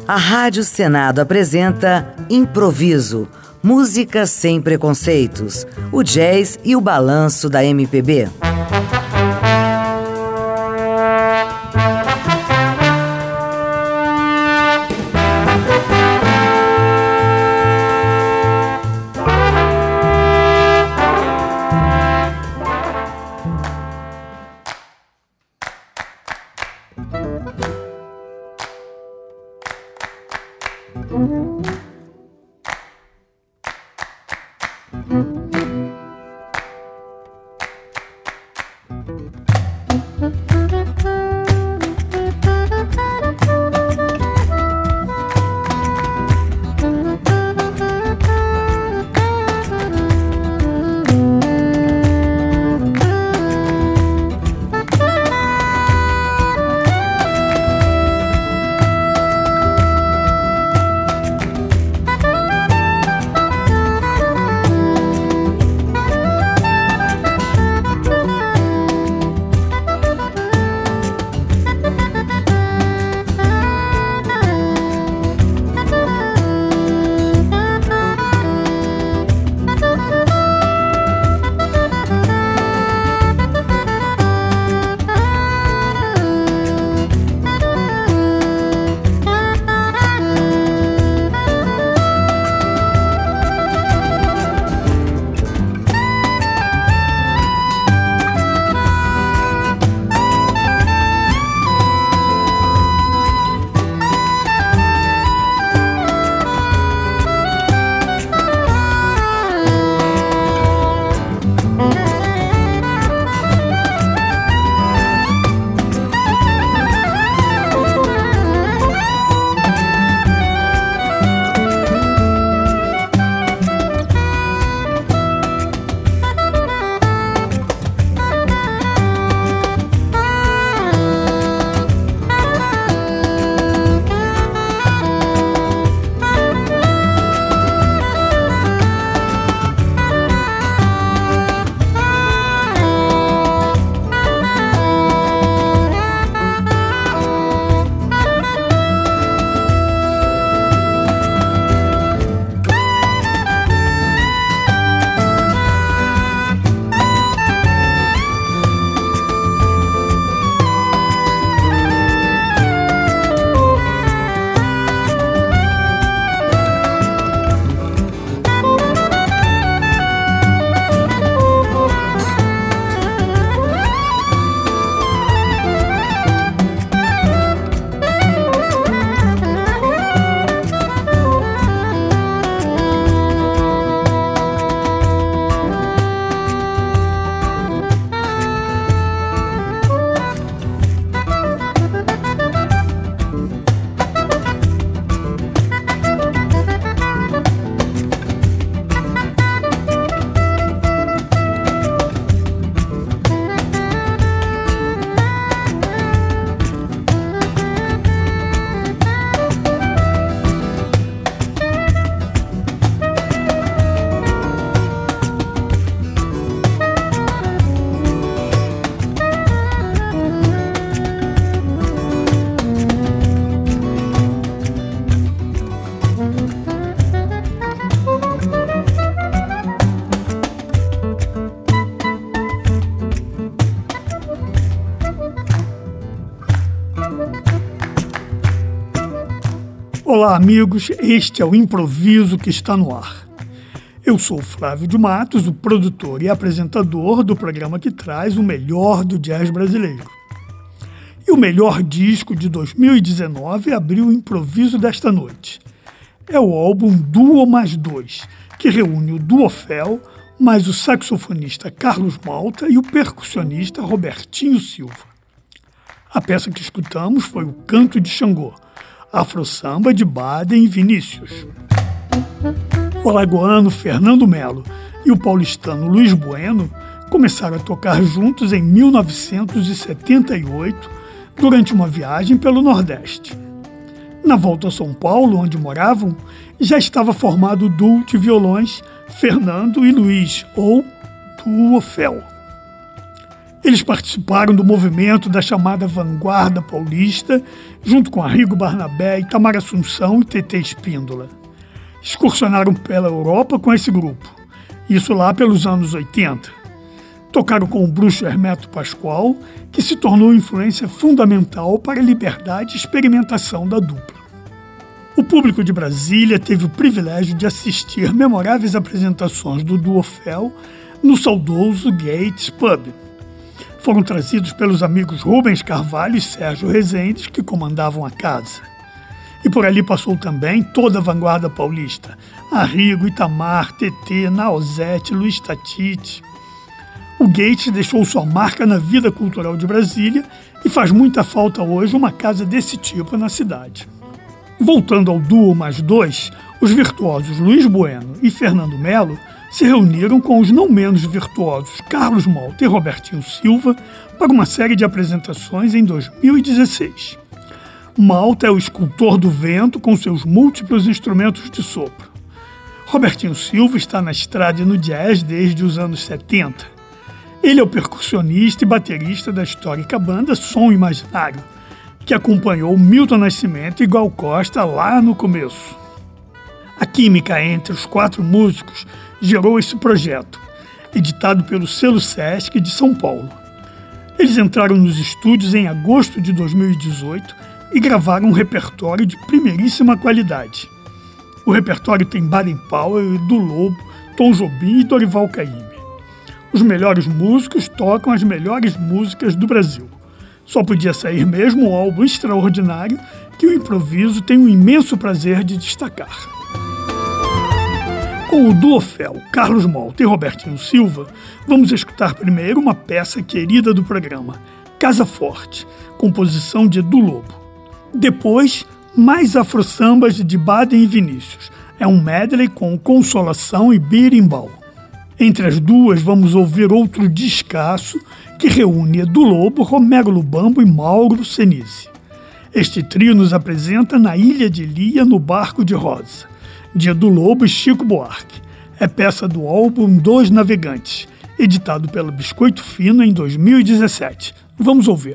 A Rádio Senado apresenta Improviso, música sem preconceitos, o jazz e o balanço da MPB. Olá, amigos, este é o Improviso que está no ar. Eu sou Flávio de Matos, o produtor e apresentador do programa que traz o melhor do jazz brasileiro. E o melhor disco de 2019 abriu o Improviso desta noite. É o álbum Duo Mais Dois, que reúne o Duofel, mais o saxofonista Carlos Malta e o percussionista Robertinho Silva. A peça que escutamos foi o Canto de Xangô, Afro-Samba de Baden e Vinícius. O alagoano Fernando Melo e o paulistano Luiz Bueno começaram a tocar juntos em 1978, durante uma viagem pelo Nordeste. Na volta a São Paulo, onde moravam, já estava formado o duo de violões Fernando e Luiz, ou Duofel. Eles participaram do movimento da chamada Vanguarda Paulista, junto com Arrigo Barnabé, Itamar Assunção e Tetê Espíndola. Excursionaram pela Europa com esse grupo, isso lá pelos anos 80. Tocaram com o bruxo Hermeto Pascoal, que se tornou influência fundamental para a liberdade e experimentação da dupla. O público de Brasília teve o privilégio de assistir memoráveis apresentações do Duo Fel no saudoso Gates Pub. Foram trazidos pelos amigos Rubens Carvalho e Sérgio Rezende, que comandavam a casa. E por ali passou também toda a vanguarda paulista: Arrigo, Itamar, Tetê, Nausete, Luiz Tatite. O Gates deixou sua marca na vida cultural de Brasília e faz muita falta hoje uma casa desse tipo na cidade. Voltando ao Duo Mais Dois, os virtuosos Luiz Bueno e Fernando Melo se reuniram com os não menos virtuosos Carlos Malta e Robertinho Silva para uma série de apresentações em 2016. Malta é o escultor do vento com seus múltiplos instrumentos de sopro. Robertinho Silva está na estrada e no jazz desde os anos 70. Ele é o percussionista e baterista da histórica banda Som Imaginário, que acompanhou Milton Nascimento e Gal Costa lá no começo. A química entre os 4 músicos gerou esse projeto, editado pelo Selo Sesc de São Paulo. Eles entraram nos estúdios em agosto de 2018 e gravaram um repertório de primeiríssima qualidade. O repertório tem Baden Powell, Edu Lobo, Tom Jobim e Dorival Caymmi. Os melhores músicos tocam as melhores músicas do Brasil. Só podia sair mesmo um álbum extraordinário que o Improviso tem o imenso prazer de destacar. Com o Duo Fel, Carlos Malta e Robertinho Silva, vamos escutar primeiro uma peça querida do programa, Casa Forte, composição de Edu Lobo. Depois, mais afro-sambas de Baden e Vinícius. É um medley com Consolação e Birimbau. Entre as duas, vamos ouvir outro descasso que reúne Edu Lobo, Romero Lubambo e Mauro Senise. Este trio nos apresenta Na Ilha de Lia, no Barco de Rosa, de Edu Lobo e Chico Buarque. É peça do álbum Dois Navegantes, editado pela Biscoito Fino em 2017. Vamos ouvir.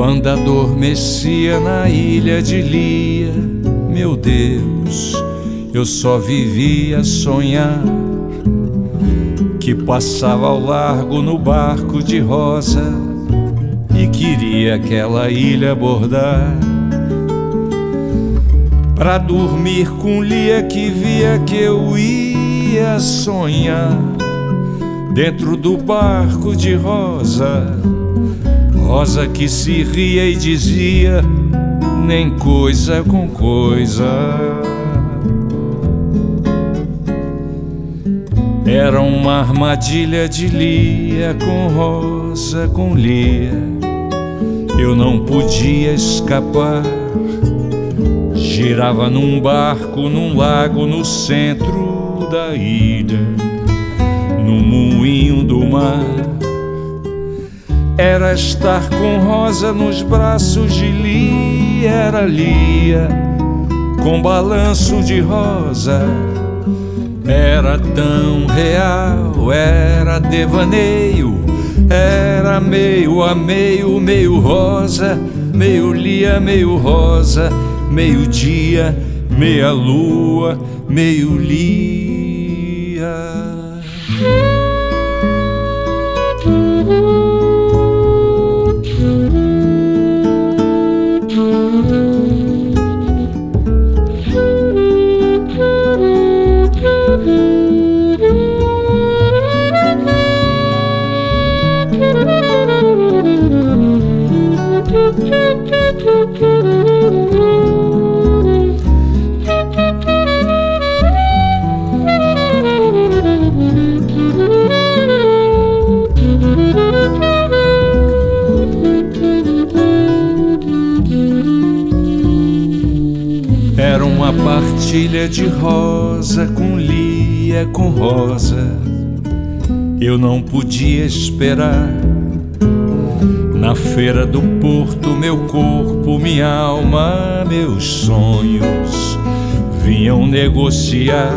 Quando adormecia na ilha de Lia, meu Deus, eu só vivia a sonhar que passava ao largo no barco de rosa e queria aquela ilha abordar pra dormir com Lia, que via que eu ia sonhar dentro do barco de rosa. Rosa que se ria e dizia nem coisa com coisa. Era uma armadilha de Lia com Rosa, com Lia. Eu não podia escapar. Girava num barco, num lago, no centro da ilha, no moinho do mar. Era estar com Rosa nos braços de Lia, era Lia com balanço de rosa. Era tão real, era devaneio, era meio a meio, meio rosa, meio Lia, meio rosa, meio dia, meia lua, meio Lia. Era uma partilha de rosa com Lia, com rosa. Eu não podia esperar. Na feira do porto, meu corpo, minha alma, meus sonhos vinham negociar.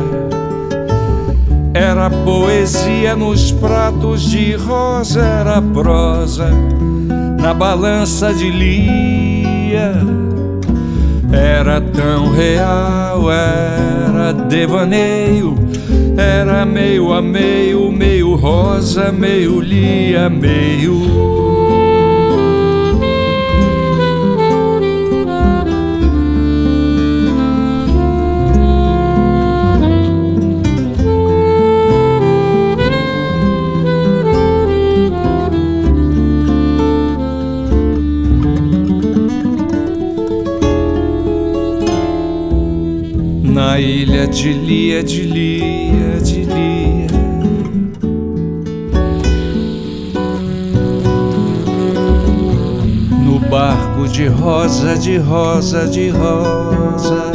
Era poesia nos pratos de rosa, era prosa na balança de Lia. Era tão real, era devaneio, era meio a meio, meio rosa, meio Lia, meio. Na ilha de Lia, de Lia, de Lia, no barco de rosa, de rosa, de rosa.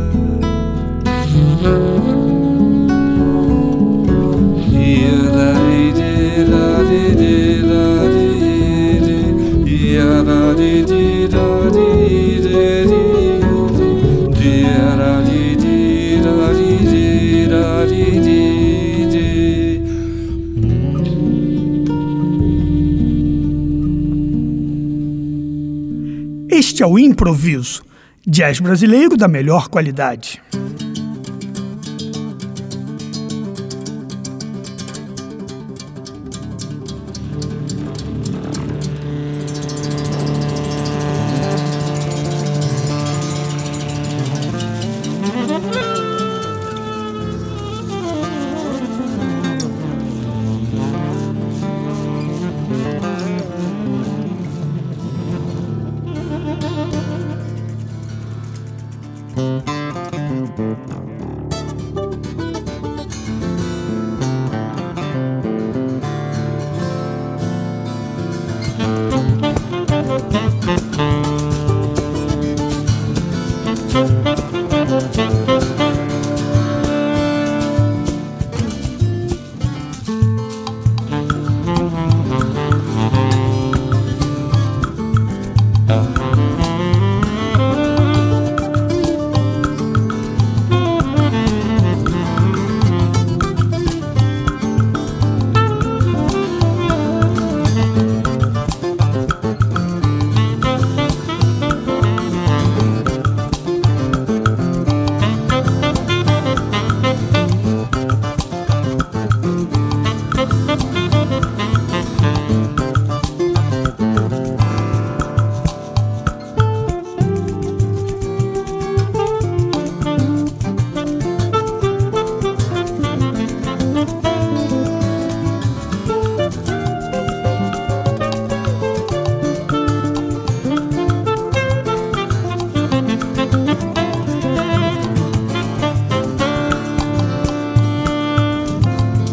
Este é o Improviso, jazz brasileiro da melhor qualidade.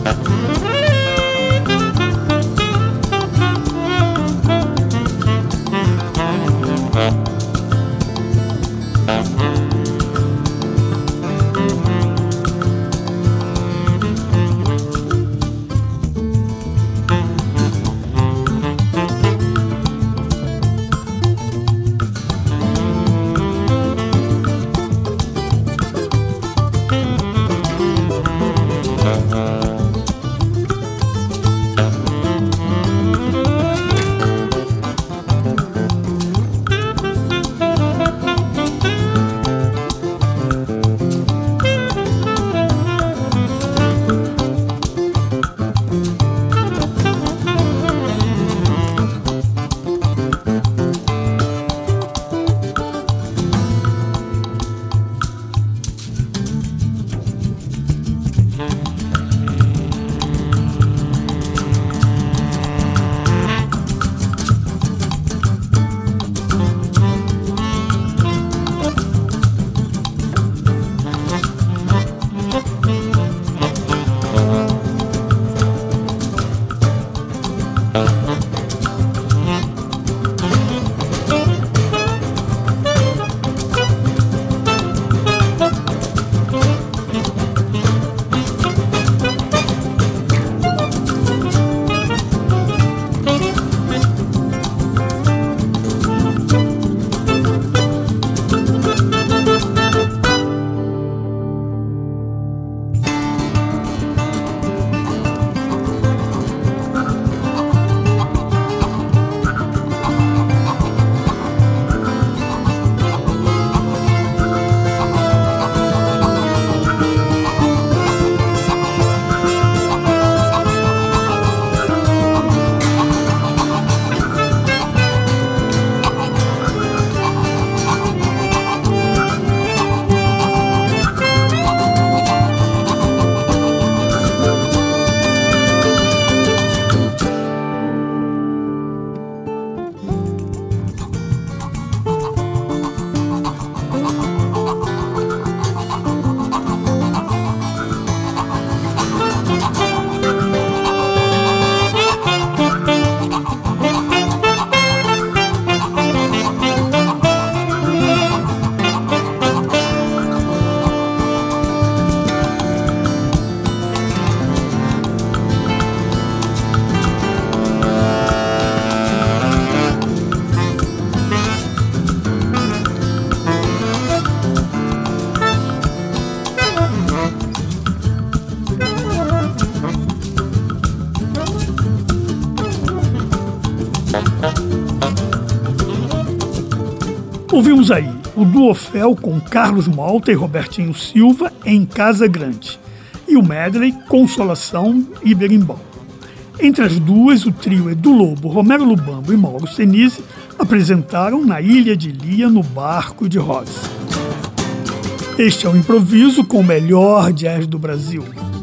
Ouvimos aí o Duofel com Carlos Malta e Robertinho Silva em Casa Grande e o medley Consolação e Berimbau. Entre as duas, o trio Edu Lobo, Romero Lubambo e Mauro Senise apresentaram Na Ilha de Lia, no Barco de Rosa. Este é o Improviso com o melhor jazz do Brasil.